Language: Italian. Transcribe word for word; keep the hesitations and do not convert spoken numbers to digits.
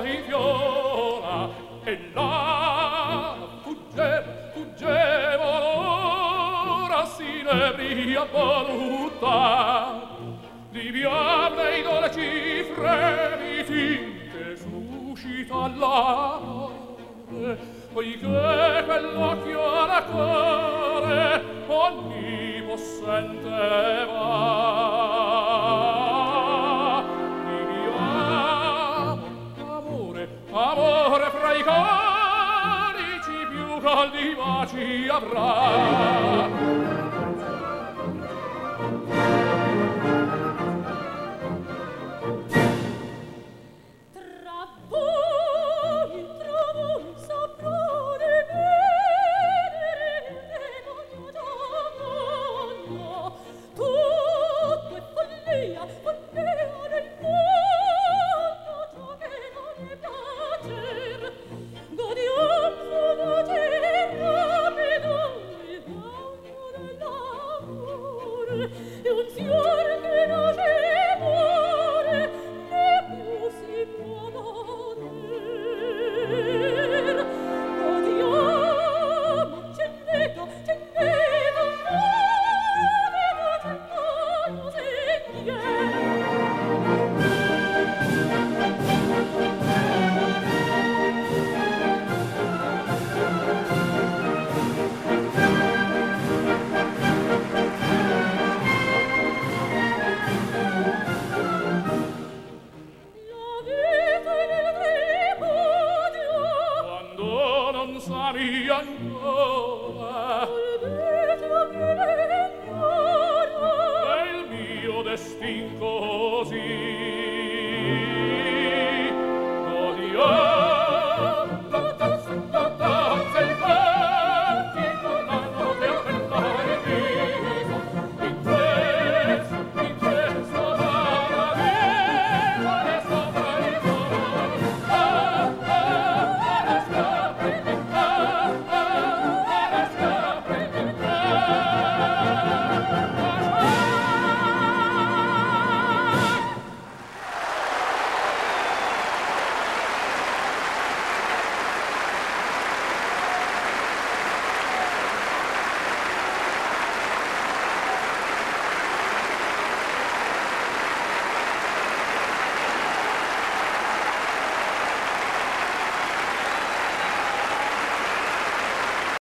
di viola e là fuggevo, fuggevo l'ora s'inebria voluta di viarne i dolci fremiti che suscita l'amore, poiché quell'occhio alla cuore onnipossente va. Viviamo, amore, amore fra i conici più caldi baci avrà. Destin